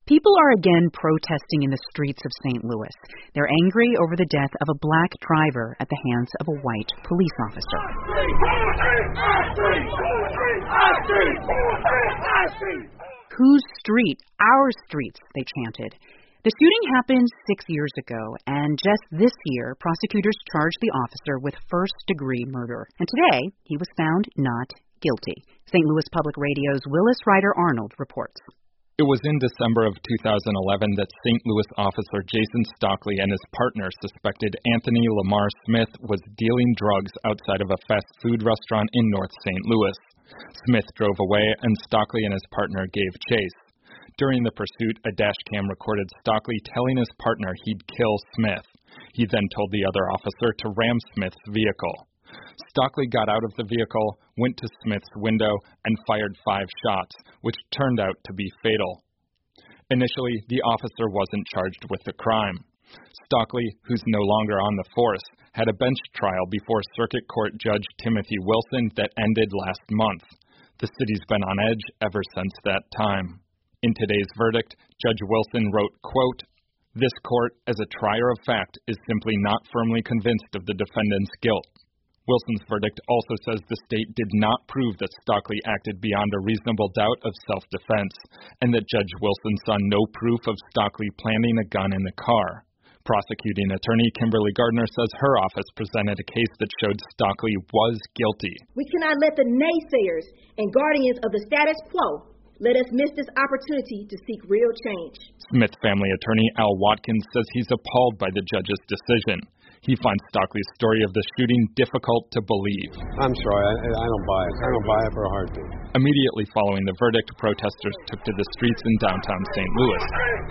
People are again protesting in the streets of St. Louis. They're angry over the death of a black driver at the hands of a white police officer. Whose street? Our streets, they chanted. The shooting happened 6 years ago, and just this year, prosecutors charged the officer with first-degree murder. And today, he was found not guilty. St. Louis Public Radio's Willis Ryder Arnold reports. It was in December of 2011 that St. Louis officer Jason Stockley and his partner suspected Anthony Lamar Smith was dealing drugs outside of a fast food restaurant in North St. Louis. Smith drove away, and Stockley and his partner gave chase. During the pursuit, a dash cam recorded Stockley telling his partner he'd kill Smith. He then told the other officer to ram Smith's vehicle. Stockley got out of the vehicle, went to Smith's window, and fired 5 shots, which turned out to be fatal. Initially, the officer wasn't charged with the crime. Stockley, who's no longer on the force, had a bench trial before Circuit Court Judge Timothy Wilson that ended last month. The city's been on edge ever since that time. In today's verdict, Judge Wilson wrote, quote, "This court, as a trier of fact, is simply not firmly convinced of the defendant's guilt." Wilson's verdict also says the state did not prove that Stockley acted beyond a reasonable doubt of self-defense, and that Judge Wilson saw no proof of Stockley planting a gun in the car. Prosecuting attorney Kimberly Gardner says her office presented a case that showed Stockley was guilty. We cannot let the naysayers and guardians of the status quo let us miss this opportunity to seek real change. Smith family attorney Al Watkins says he's appalled by the judge's decision. He finds Stockley's story of the shooting difficult to believe. I'm sorry, I don't buy it. I don't buy it for a heartbeat. Immediately following the verdict, protesters took to the streets in downtown St. Louis.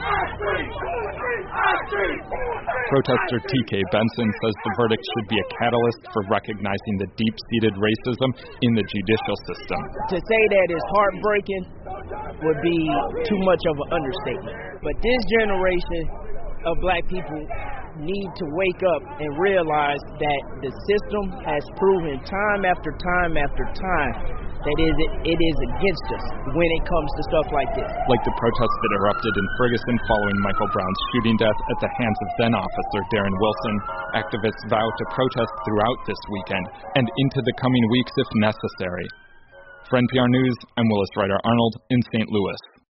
Protester T.K. Benson says the verdict should be a catalyst for recognizing the deep-seated racism in the judicial system. To say that it's heartbreaking would be too much of an understatement. But this generation of black people need to wake up and realize that the system has proven time after time after time that it is against us when it comes to stuff like this. Like the protests that erupted in Ferguson following Michael Brown's shooting death at the hands of then-officer Darren Wilson, activists vow to protest throughout this weekend and into the coming weeks if necessary. For NPR News, I'm Willis Ryder Arnold in St. Louis.